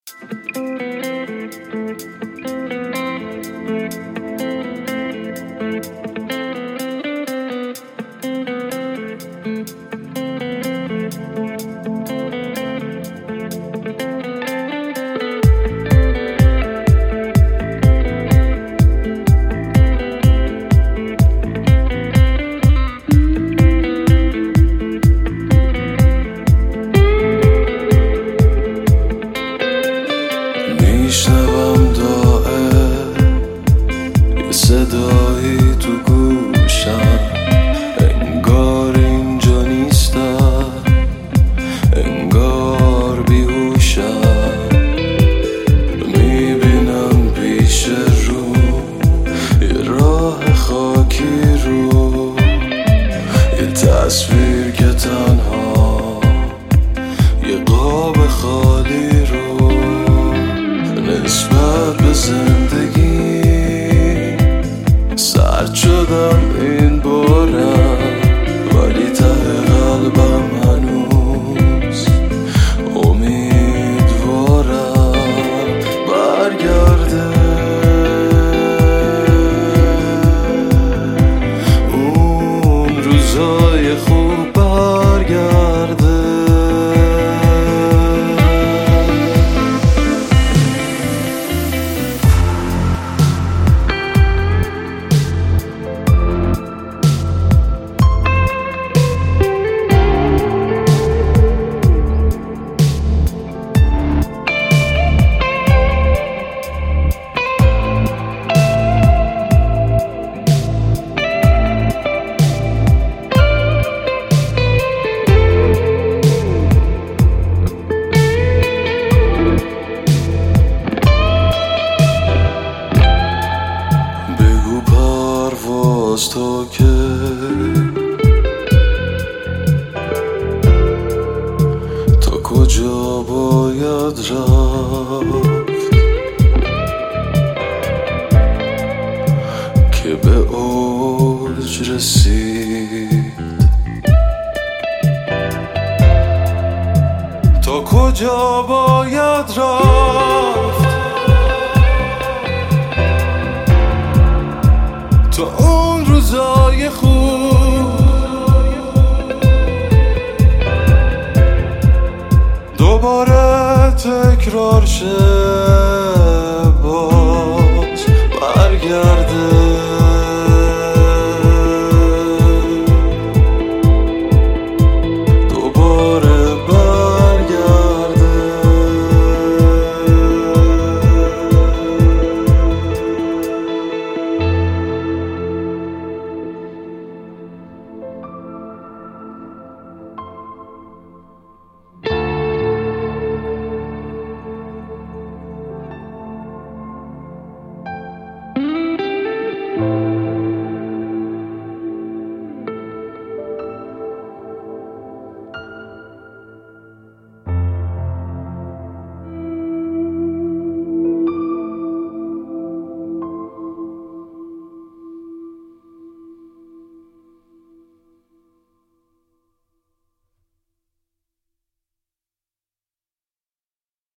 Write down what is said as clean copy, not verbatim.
میشنوم دائم یه صدایی تو گوشم، انگار اینجا نیستم، انگار بیهوشم. میبینم پیش رو یه راه خاکی رو، یه تصویر که تنها یه قاب خالی رو. نسبت به زندگی سرد شدم این بارم، ولی ته قلبم هنوز امیدوارم برگرده اون روزای خوب، برگرده. پرواز تا که تا کجا باید رفت که به اوج رسید، تا کجا باید رفت تا اون روزای خوب دوباره تکرار شه.